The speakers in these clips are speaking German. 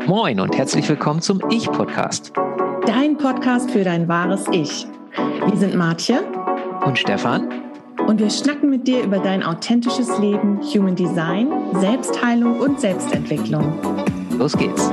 Moin und herzlich willkommen zum Ich-Podcast. Dein Podcast für dein wahres Ich. Wir sind Martje und Stefan und wir schnacken mit dir über dein authentisches Leben, Human Design, Selbstheilung und Selbstentwicklung. Los geht's.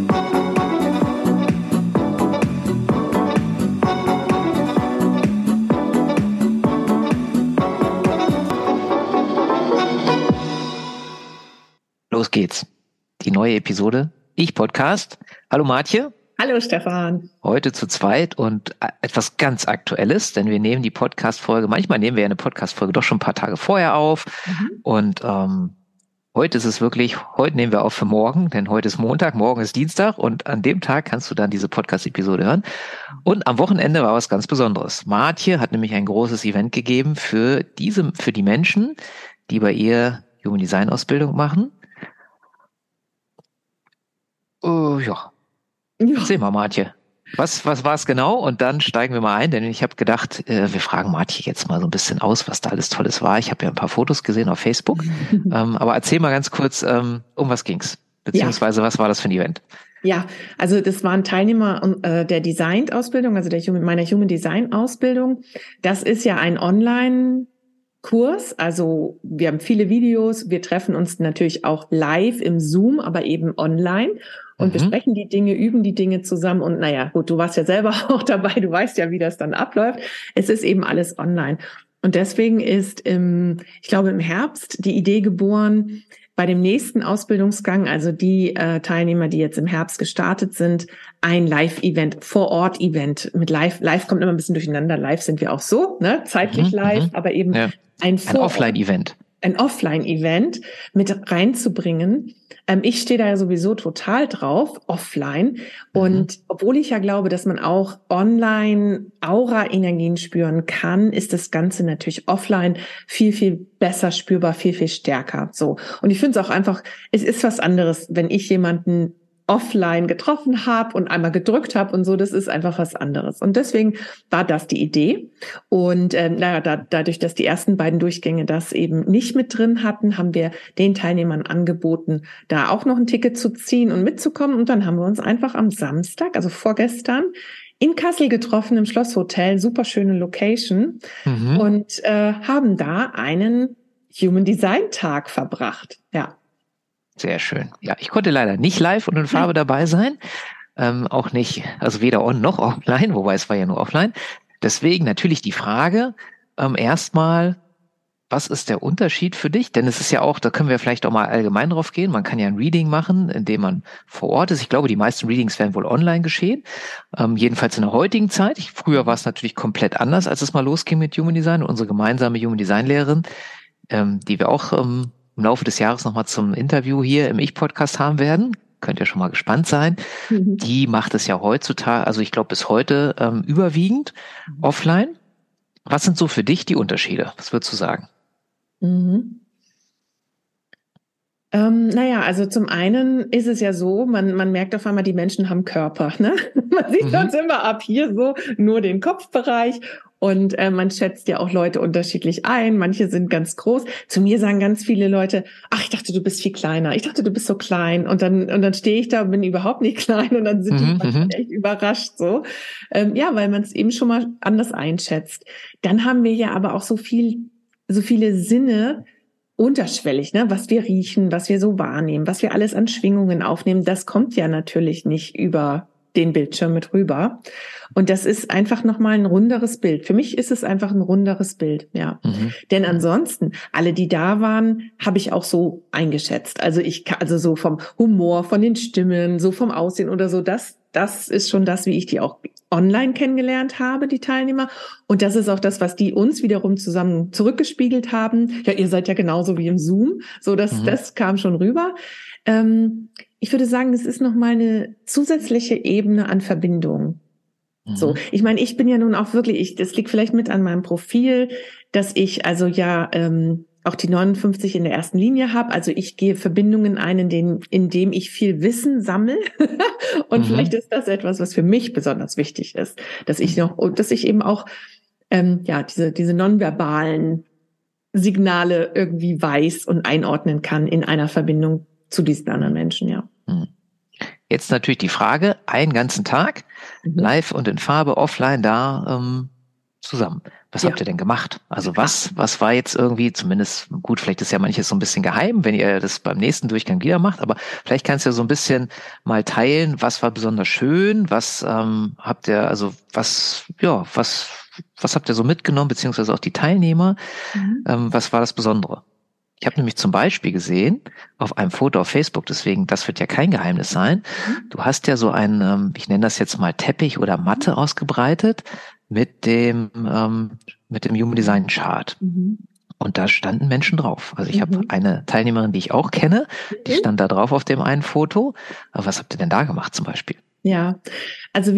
Los geht's. Die neue Episode Ich-Podcast. Hallo Martje. Hallo Stefan. Heute zu zweit und etwas ganz Aktuelles, denn wir nehmen die Podcast-Folge, manchmal nehmen wir ja eine Podcast-Folge doch schon ein paar Tage vorher auf. Und heute ist es wirklich, heute nehmen wir auf für morgen, denn heute ist Montag, morgen ist Dienstag und an dem Tag kannst du dann diese Podcast-Episode hören. Und am Wochenende war was ganz Besonderes. Martje hat nämlich ein großes Event gegeben für die Menschen, die bei ihr Human Design Ausbildung machen. Ja. Erzähl mal, Martje. Was war es genau? Und dann steigen wir mal ein, denn ich habe gedacht, wir fragen Martje jetzt mal so ein bisschen aus, was da alles Tolles war. Ich habe ja ein paar Fotos gesehen auf Facebook. Aber erzähl mal ganz kurz, um was ging's? Beziehungsweise, was war das für ein Event? Ja, also das waren Teilnehmer der Design-Ausbildung, also meiner Human Design-Ausbildung. Das ist ja ein Online-Kurs, also wir haben viele Videos, wir treffen uns natürlich auch live im Zoom, aber eben online und besprechen die Dinge, üben die Dinge zusammen und naja, gut, du warst ja selber auch dabei, du weißt ja, wie das dann abläuft. Es ist eben alles online und deswegen ist, ich glaube im Herbst die Idee geboren, bei dem nächsten Ausbildungsgang, also die Teilnehmer, die jetzt im Herbst gestartet sind, ein Live-Event, Vor-Ort-Event mit Live. Live kommt immer ein bisschen durcheinander. Live sind wir auch so, ne? Zeitlich live, aber eben ein Offline-Event. Ein Offline-Event mit reinzubringen. Ich stehe da ja sowieso total drauf, offline. Und obwohl ich ja glaube, dass man auch online Aura-Energien spüren kann, ist das Ganze natürlich offline viel, viel besser spürbar, viel, viel stärker. So. Und ich finde es auch einfach, es ist was anderes, wenn ich jemanden offline getroffen habe und einmal gedrückt habe und so, das ist einfach was anderes. Und deswegen war das die Idee. Und dadurch, dass die ersten beiden Durchgänge das eben nicht mit drin hatten, haben wir den Teilnehmern angeboten, da auch noch ein Ticket zu ziehen und mitzukommen. Und dann haben wir uns einfach am Samstag, also vorgestern, in Kassel getroffen, im Schlosshotel, super schöne Location, und haben da einen Human Design Tag verbracht. Ja. Sehr schön. Ja, ich konnte leider nicht live und in Farbe dabei sein. Auch nicht, also weder on noch offline, wobei es war ja nur offline. Deswegen natürlich die Frage, erstmal, was ist der Unterschied für dich? Denn es ist ja auch, da können wir vielleicht auch mal allgemein drauf gehen. Man kann ja ein Reading machen, indem man vor Ort ist. Ich glaube, die meisten Readings werden wohl online geschehen. Jedenfalls in der heutigen Zeit. Früher war es natürlich komplett anders, als es mal losging mit Human Design. Und unsere gemeinsame Human Design Lehrerin, die wir auch im Laufe des Jahres nochmal zum Interview hier im Ich-Podcast haben werden. Könnt ihr schon mal gespannt sein. Die macht es ja heutzutage, also ich glaube bis heute überwiegend offline. Was sind so für dich die Unterschiede? Was würdest du sagen? Also zum einen ist es ja so, man merkt auf einmal, die Menschen haben Körper, ne? Man sieht uns immer ab hier so nur den Kopfbereich und man schätzt ja auch Leute unterschiedlich ein. Manche sind ganz groß. Zu mir sagen ganz viele Leute, ach, ich dachte, du bist viel kleiner. Ich dachte, du bist so klein. Und dann stehe ich da und bin überhaupt nicht klein und dann sind die manchmal echt überrascht so. Weil man es eben schon mal anders einschätzt. Dann haben wir ja aber auch so viele Sinne, unterschwellig, ne? Was wir riechen, was wir so wahrnehmen, was wir alles an Schwingungen aufnehmen, das kommt ja natürlich nicht über den Bildschirm mit rüber. Und das ist einfach nochmal ein runderes Bild. Für mich ist es einfach ein runderes Bild, ja. Denn ansonsten, alle, die da waren, habe ich auch so eingeschätzt. Also so vom Humor, von den Stimmen, so vom Aussehen oder so, das ist schon das, wie ich die auch online kennengelernt habe, die Teilnehmer. Und das ist auch das, was die uns wiederum zusammen zurückgespiegelt haben. Ja, ihr seid ja genauso wie im Zoom. So, das kam schon rüber. Ich würde sagen, es ist nochmal eine zusätzliche Ebene an Verbindung. So, ich meine, ich bin ja nun auch wirklich, das liegt vielleicht mit an meinem Profil, dass ich also ja auch die 59 in der ersten Linie habe. Also ich gehe Verbindungen ein, indem ich viel Wissen sammle. Und vielleicht ist das etwas, was für mich besonders wichtig ist, dass ich eben auch diese nonverbalen Signale irgendwie weiß und einordnen kann in einer Verbindung zu diesen anderen Menschen, ja. Jetzt natürlich die Frage, einen ganzen Tag, live und in Farbe, offline da zusammen. Was habt ihr denn gemacht? Also was war jetzt irgendwie, zumindest, gut, vielleicht ist ja manches so ein bisschen geheim, wenn ihr das beim nächsten Durchgang wieder macht, aber vielleicht kannst du ja so ein bisschen mal teilen, was war besonders schön, was habt ihr, also was habt ihr so mitgenommen, beziehungsweise auch die Teilnehmer, was war das Besondere? Ich habe nämlich zum Beispiel gesehen, auf einem Foto auf Facebook, deswegen, das wird ja kein Geheimnis sein, du hast ja so einen, ich nenne das jetzt mal Teppich oder Matte ausgebreitet mit dem Human Design Chart. Und da standen Menschen drauf. Also ich habe eine Teilnehmerin, die ich auch kenne, die stand da drauf auf dem einen Foto. Aber was habt ihr denn da gemacht zum Beispiel? Ja, also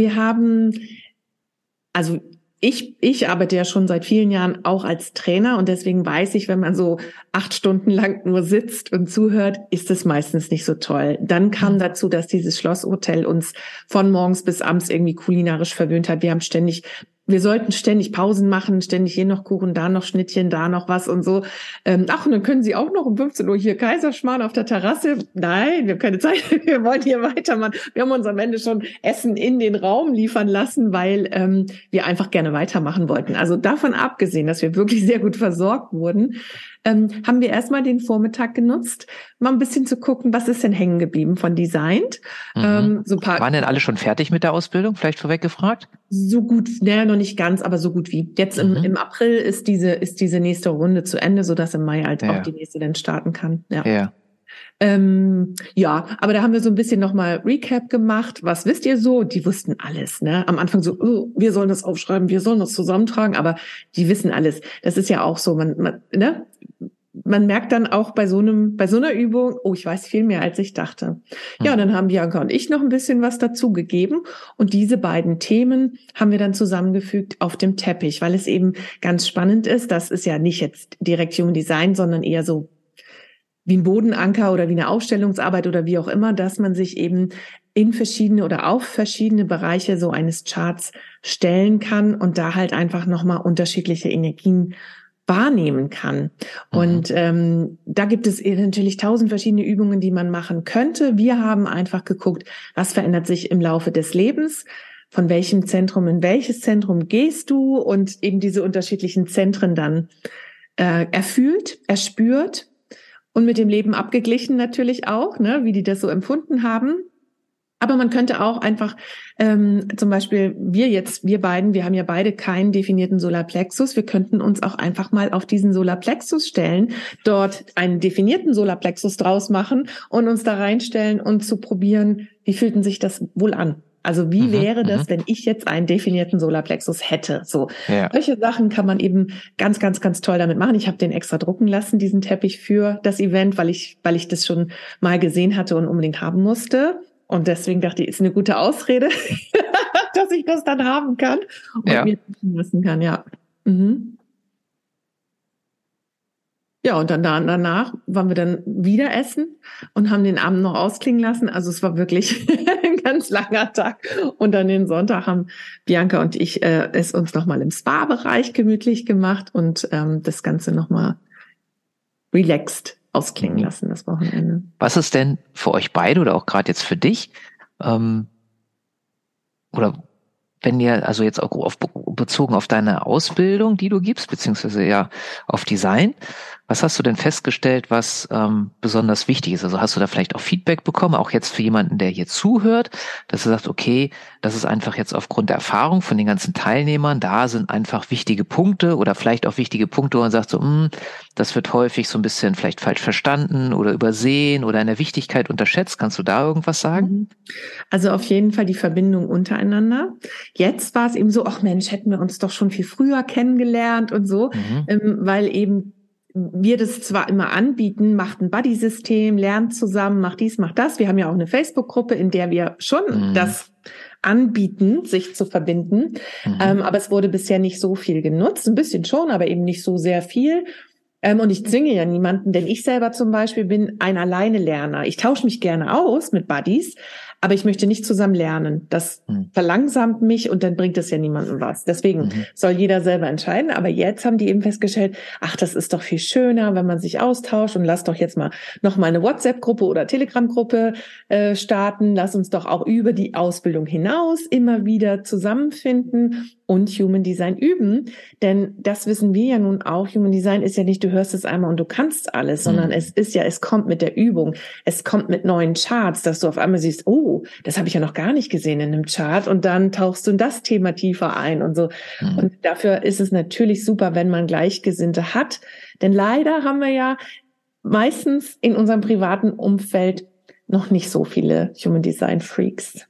ich arbeite ja schon seit vielen Jahren auch als Trainer und deswegen weiß ich, wenn man so 8 Stunden lang nur sitzt und zuhört, ist es meistens nicht so toll. Dann kam dazu, dass dieses Schlosshotel uns von morgens bis abends irgendwie kulinarisch verwöhnt hat. Wir sollten ständig Pausen machen, ständig hier noch Kuchen, da noch Schnittchen, da noch was und so. Und dann können Sie auch noch um 15 Uhr hier Kaiserschmarrn auf der Terrasse. Nein, wir haben keine Zeit, wir wollen hier weitermachen. Wir haben uns am Ende schon Essen in den Raum liefern lassen, weil wir einfach gerne weitermachen wollten. Also davon abgesehen, dass wir wirklich sehr gut versorgt wurden, haben wir erstmal den Vormittag genutzt, mal ein bisschen zu gucken, was ist denn hängen geblieben von Designt. Waren denn alle schon fertig mit der Ausbildung? Vielleicht vorweg gefragt? So gut, noch nicht ganz, aber so gut wie. Jetzt im April ist diese nächste Runde zu Ende, sodass im Mai halt auch die nächste dann starten kann. Ja. Aber da haben wir so ein bisschen nochmal Recap gemacht. Was wisst ihr so? Die wussten alles, ne? Am Anfang so, wir sollen das aufschreiben, wir sollen das zusammentragen, aber die wissen alles. Das ist ja auch so, man merkt dann auch bei so einer Übung, ich weiß viel mehr, als ich dachte. Ja, und dann haben Bianca und ich noch ein bisschen was dazu gegeben. Und diese beiden Themen haben wir dann zusammengefügt auf dem Teppich, weil es eben ganz spannend ist. Das ist ja nicht jetzt direkt Human Design, sondern eher so wie ein Bodenanker oder wie eine Aufstellungsarbeit oder wie auch immer, dass man sich eben in verschiedene oder auf verschiedene Bereiche so eines Charts stellen kann und da halt einfach nochmal unterschiedliche Energien wahrnehmen kann. Und da gibt es natürlich 1000 verschiedene Übungen, die man machen könnte. Wir haben einfach geguckt, was verändert sich im Laufe des Lebens, von welchem Zentrum in welches Zentrum gehst du und eben diese unterschiedlichen Zentren dann erfühlt, erspürt und mit dem Leben abgeglichen natürlich auch, ne, wie die das so empfunden haben. Aber man könnte auch einfach, zum Beispiel wir beiden, wir haben ja beide keinen definierten Solarplexus. Wir könnten uns auch einfach mal auf diesen Solarplexus stellen, dort einen definierten Solarplexus draus machen und uns da reinstellen und zu probieren, wie fühlt denn sich das wohl an? Also wie wäre das, wenn ich jetzt einen definierten Solarplexus hätte? So, solche Sachen kann man eben ganz, ganz, ganz toll damit machen. Ich habe den extra drucken lassen, diesen Teppich für das Event, weil ich das schon mal gesehen hatte und unbedingt haben musste. Und deswegen dachte ich, ist eine gute Ausrede, dass ich das dann haben kann und mir lassen kann, ja. Ja, und dann danach waren wir dann wieder essen und haben den Abend noch ausklingen lassen. Also es war wirklich ein ganz langer Tag. Und dann den Sonntag haben Bianca und ich es uns nochmal im Spa-Bereich gemütlich gemacht und das Ganze nochmal relaxed ausklingen lassen, das Wochenende. Was ist denn für euch beide oder auch gerade jetzt für dich, oder wenn ihr, also jetzt auch bezogen auf deine Ausbildung, die du gibst, beziehungsweise ja auf Design, was hast du denn festgestellt, was besonders wichtig ist? Also hast du da vielleicht auch Feedback bekommen, auch jetzt für jemanden, der hier zuhört, dass er sagt, okay, das ist einfach jetzt aufgrund der Erfahrung von den ganzen Teilnehmern, da sind einfach wichtige Punkte oder vielleicht auch wichtige Punkte, wo man sagt so, das wird häufig so ein bisschen vielleicht falsch verstanden oder übersehen oder in der Wichtigkeit unterschätzt. Kannst du da irgendwas sagen? Also auf jeden Fall die Verbindung untereinander. Jetzt war es eben so, ach Mensch, hätten wir uns doch schon viel früher kennengelernt und so, weil eben wir das zwar immer anbieten, macht ein Buddy-System, lernt zusammen, macht dies, macht das. Wir haben ja auch eine Facebook-Gruppe, in der wir schon das anbieten, sich zu verbinden. Aber es wurde bisher nicht so viel genutzt. Ein bisschen schon, aber eben nicht so sehr viel. Und ich zwinge ja niemanden, denn ich selber zum Beispiel bin ein Alleine-Lerner. Ich tausche mich gerne aus mit Buddies, aber ich möchte nicht zusammen lernen. Das verlangsamt mich und dann bringt es ja niemandem was. Deswegen soll jeder selber entscheiden. Aber jetzt haben die eben festgestellt, ach, das ist doch viel schöner, wenn man sich austauscht und lass doch jetzt mal noch mal eine WhatsApp-Gruppe oder Telegram-Gruppe starten. Lass uns doch auch über die Ausbildung hinaus immer wieder zusammenfinden und Human Design üben. Denn das wissen wir ja nun auch. Human Design ist ja nicht, du hörst es einmal und du kannst alles, sondern es ist ja, es kommt mit der Übung. Es kommt mit neuen Charts, dass du auf einmal siehst, oh, das habe ich ja noch gar nicht gesehen in einem Chart und dann tauchst du in das Thema tiefer ein und so. Und dafür ist es natürlich super, wenn man Gleichgesinnte hat. Denn leider haben wir ja meistens in unserem privaten Umfeld noch nicht so viele Human Design Freaks.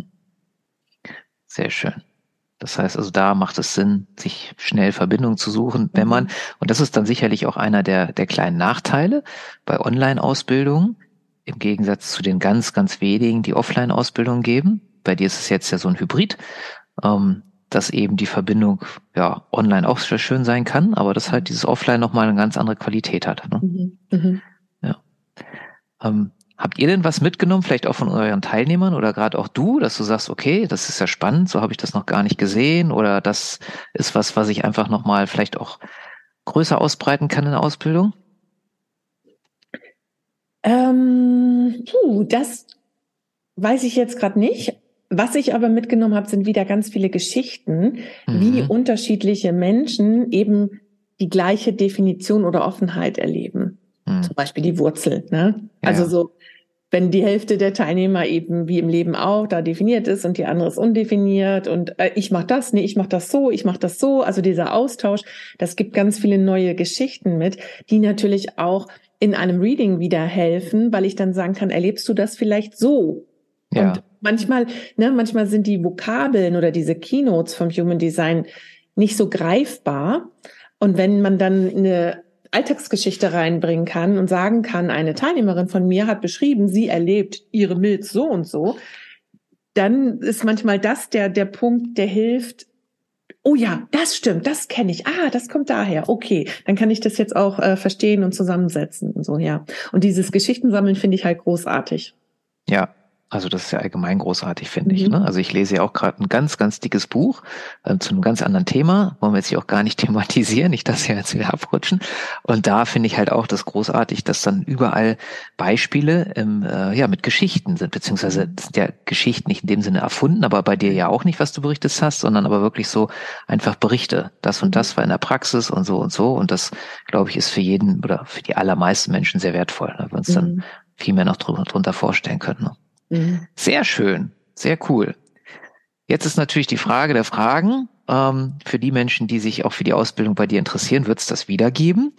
Sehr schön. Das heißt also, da macht es Sinn, sich schnell Verbindung zu suchen, wenn man, und das ist dann sicherlich auch einer der kleinen Nachteile bei Online-Ausbildungen, im Gegensatz zu den ganz, ganz wenigen, die Offline-Ausbildungen geben. Bei dir ist es jetzt ja so ein Hybrid, dass eben die Verbindung ja online auch sehr schön sein kann, aber dass halt dieses Offline nochmal eine ganz andere Qualität hat. Ne? Ja. Habt ihr denn was mitgenommen, vielleicht auch von euren Teilnehmern oder gerade auch du, dass du sagst, okay, das ist ja spannend, so habe ich das noch gar nicht gesehen oder das ist was ich einfach nochmal vielleicht auch größer ausbreiten kann in der Ausbildung? Das weiß ich jetzt gerade nicht. Was ich aber mitgenommen habe, sind wieder ganz viele Geschichten, wie unterschiedliche Menschen eben die gleiche Definition oder Offenheit erleben. Zum Beispiel die Wurzel, ne? Ja. Also so, wenn die Hälfte der Teilnehmer eben wie im Leben auch da definiert ist und die andere ist undefiniert und ich mache das, nee, ich mache das so, also dieser Austausch, das gibt ganz viele neue Geschichten mit, die natürlich auch in einem Reading wieder helfen, weil ich dann sagen kann, erlebst du das vielleicht so? Ja. Und manchmal sind die Vokabeln oder diese Keynotes vom Human Design nicht so greifbar und wenn man dann eine Alltagsgeschichte reinbringen kann und sagen kann, eine Teilnehmerin von mir hat beschrieben, sie erlebt ihre Milz so und so, dann ist manchmal das der Punkt, der hilft, oh ja, das stimmt, das kenne ich, das kommt daher, okay, dann kann ich das jetzt auch verstehen und zusammensetzen und so, ja. Und dieses Geschichtensammeln finde ich halt großartig. Ja. Also das ist ja allgemein großartig, finde ich. Ne? Also ich lese ja auch gerade ein ganz, ganz dickes Buch zu einem ganz anderen Thema. Wollen wir jetzt hier auch gar nicht thematisieren, nicht, dass wir jetzt wieder abrutschen. Und da finde ich halt auch das großartig, dass dann überall Beispiele mit Geschichten sind, beziehungsweise das sind ja Geschichten nicht in dem Sinne erfunden, aber bei dir ja auch nicht, was du berichtet hast, sondern aber wirklich so einfach Berichte. Das und das war in der Praxis und so und so. Und das, glaube ich, ist für jeden oder für die allermeisten Menschen sehr wertvoll, weil wir uns dann viel mehr noch drunter vorstellen können. Ne? Sehr schön, sehr cool. Jetzt ist natürlich die Frage der Fragen. Für die Menschen, die sich auch für die Ausbildung bei dir interessieren, wird es das wieder geben?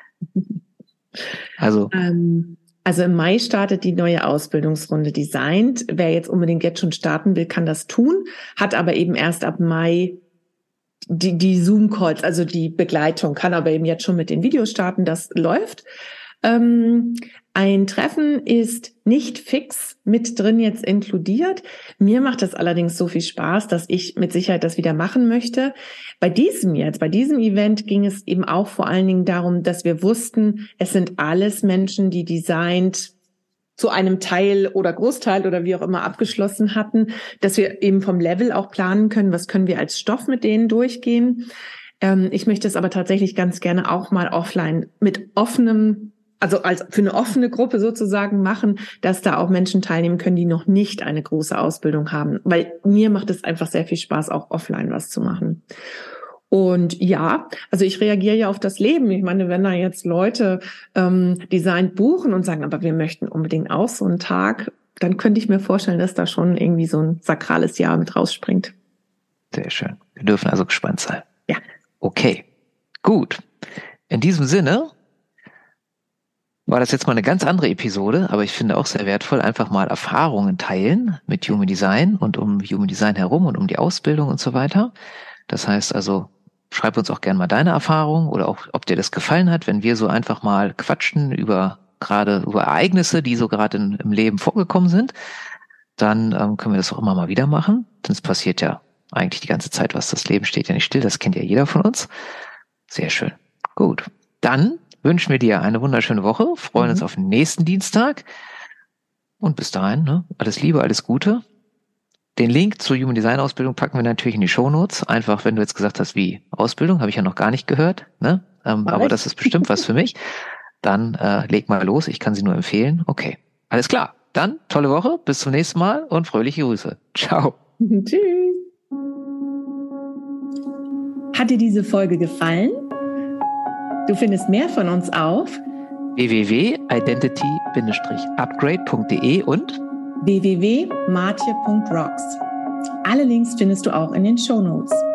Also im Mai startet die neue Ausbildungsrunde Designed. Wer jetzt unbedingt jetzt schon starten will, kann das tun, hat aber eben erst ab Mai die Zoom-Calls, also die Begleitung, kann aber eben jetzt schon mit den Videos starten, das läuft. Ein Treffen ist nicht fix mit drin jetzt inkludiert. Mir macht das allerdings so viel Spaß, dass ich mit Sicherheit das wieder machen möchte. Bei diesem Event ging es eben auch vor allen Dingen darum, dass wir wussten, es sind alles Menschen, die Designed zu einem Teil oder Großteil oder wie auch immer abgeschlossen hatten, dass wir eben vom Level auch planen können, was können wir als Stoff mit denen durchgehen. Ich möchte es aber tatsächlich ganz gerne auch mal offline mit offenem, also als für eine offene Gruppe sozusagen machen, dass da auch Menschen teilnehmen können, die noch nicht eine große Ausbildung haben. Weil mir macht es einfach sehr viel Spaß, auch offline was zu machen. Und ja, also ich reagiere ja auf das Leben. Ich meine, wenn da jetzt Leute Design buchen und sagen, aber wir möchten unbedingt auch so einen Tag, dann könnte ich mir vorstellen, dass da schon irgendwie so ein sakrales Jahr mit rausspringt. Sehr schön. Wir dürfen also gespannt sein. Ja. Okay, gut. In diesem Sinne war das jetzt mal eine ganz andere Episode, aber ich finde auch sehr wertvoll, einfach mal Erfahrungen teilen mit Human Design und um Human Design herum und um die Ausbildung und so weiter. Das heißt also, schreib uns auch gerne mal deine Erfahrung oder auch, ob dir das gefallen hat, wenn wir so einfach mal quatschen über Ereignisse, die so gerade im Leben vorgekommen sind. Dann können wir das auch immer mal wieder machen. Denn es passiert ja eigentlich die ganze Zeit was. Das Leben steht ja nicht still, das kennt ja jeder von uns. Sehr schön. Gut, dann wünschen wir dir eine wunderschöne Woche, freuen uns auf den nächsten Dienstag Und bis dahin, ne, alles Liebe, alles Gute. Den Link zur Human Design Ausbildung packen wir natürlich in die Shownotes. Einfach, wenn du jetzt gesagt hast, wie Ausbildung, habe ich ja noch gar nicht gehört, ne? Aber das ist bestimmt was für mich. Dann leg mal los, ich kann sie nur empfehlen. Okay, alles klar. Dann tolle Woche, bis zum nächsten Mal und fröhliche Grüße. Ciao. Tschüss. Hat dir diese Folge gefallen? Du findest mehr von uns auf www.identity-upgrade.de und www.martje.rocks. Alle Links findest du auch in den Shownotes.